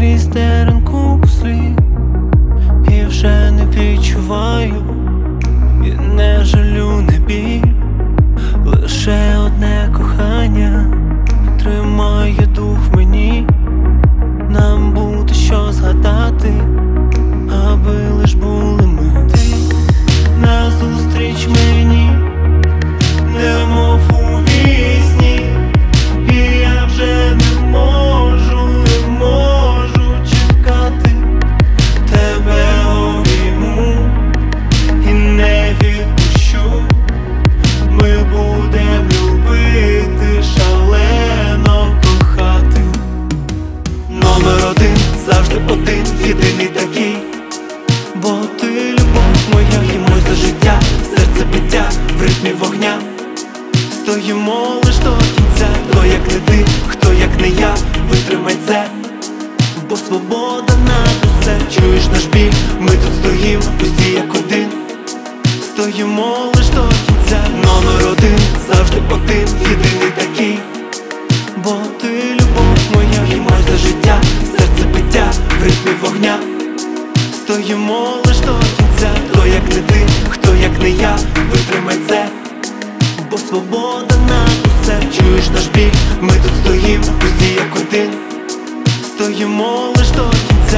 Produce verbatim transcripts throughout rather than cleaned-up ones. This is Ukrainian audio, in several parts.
крізь теренку слід, і вже не відчуваю, і не жалю, не біль. Лише одне кохання тримає дух в мені. Нам буде що згадати, аби лиш були ми. Ти назустріч мені, немов у вісні, і я вже не можу, не можу чекати. Тебе обійму і не відпущу. Ми будем любити, шалено кохати. Номер один, завжди один, єдиний такий. Бо ти любов моя і моє життя, серце биття в ритмі вогня. Стоїмо лиш до кінця, хто як не ти, хто як не я, витримай це, бо свобода над усе. Чуєш наш біль, ми тут стоїм, усі як один. Стоїмо лиш до кінця. Номер один, завжди один, єдиний такий. Бо ти любов моя і моє життя, серце биття в ритмі вогня. Стоїмо лиш до кінця, хто як не ти, хто як не я, витримай це, бо свобода над усе. Чуєш наш біль, ми тут стоїм, усі як один. Стоїмо лиш до кінця.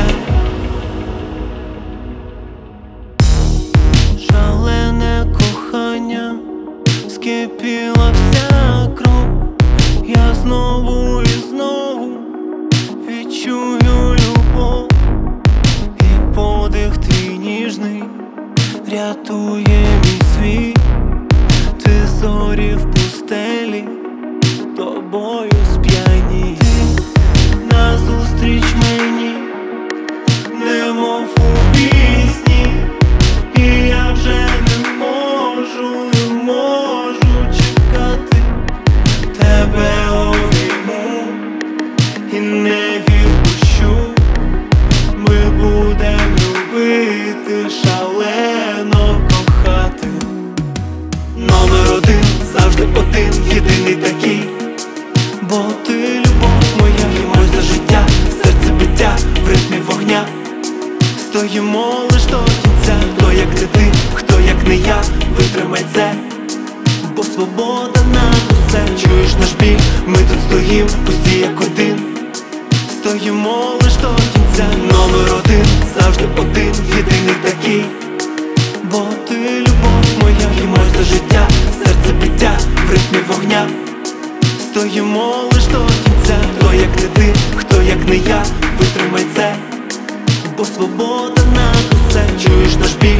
Шалене кохання, скипіла вся кров. Я знову і знову відчую любов, і подих твій ніжний рятує мій світ. Ти зорі в пустелі, тобою сп'яні. Ти назустріч мені, немов у пісні, і я вже не можу, не можу чекати. Тебе обійму і не відпущу. Ми будем любити, шалено кохати. Номер один, завжди один, єдиний такий. Бо ти любов моя і моє життя, серце биття в ритмі вогня. Стоїмо лиш до кінця, хто як не ти, хто як не я, витримай це, бо свобода над усе. Чуєш наш біль, ми тут стоїм, усі як один. Стоїмо лиш до кінця. Номер один, завжди один, єдиний такий. Бо ти любов моя і моє життя, серце биття в ритмі вогня. Стоїмо лиш до кінця, хто як не ти, хто як не я, витримай це, бо свобода над усе. Чуєш наш біль,